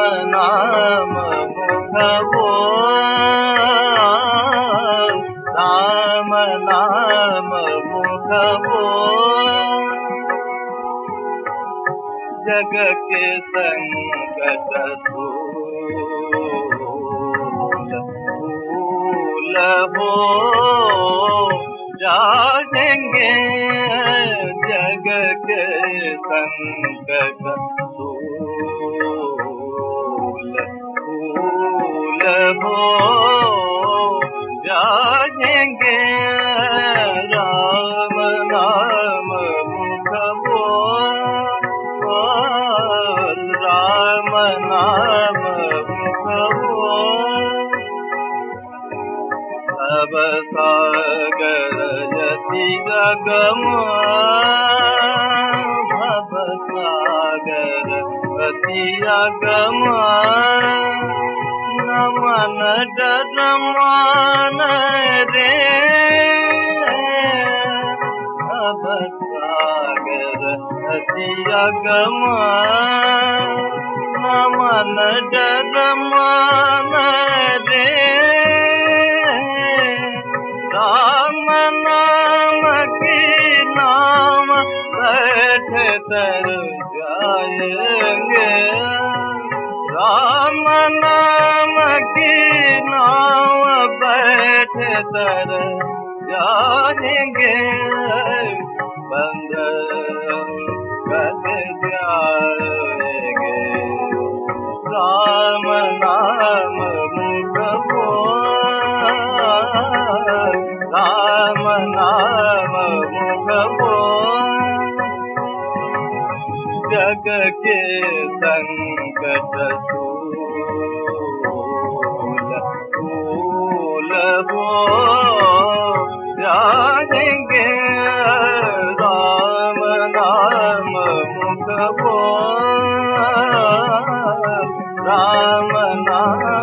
नाम मुख बोल, राम नाम मुख बोल। जग के संकट भूल हो जाएंगे, जग के संकट भूल हो जाएंगे। राम नाम मुख बोल, राम नाम मुख बोल। भव सागर यति गम, भव सागर यति गम। नमन डर मान रे, भव सागर यति गम। नमन डर मान रे, राम नाम की नाम बैठ तर जाएंगे। राम नाम की नाम बैठ तर जाएंगे। बंद कर जाएंगे, राम नाम मुख बोल, राम नाम मुख बोल। जग के संकट भूल हो जाएंगे। राम नाम मुख बोल, राम नाम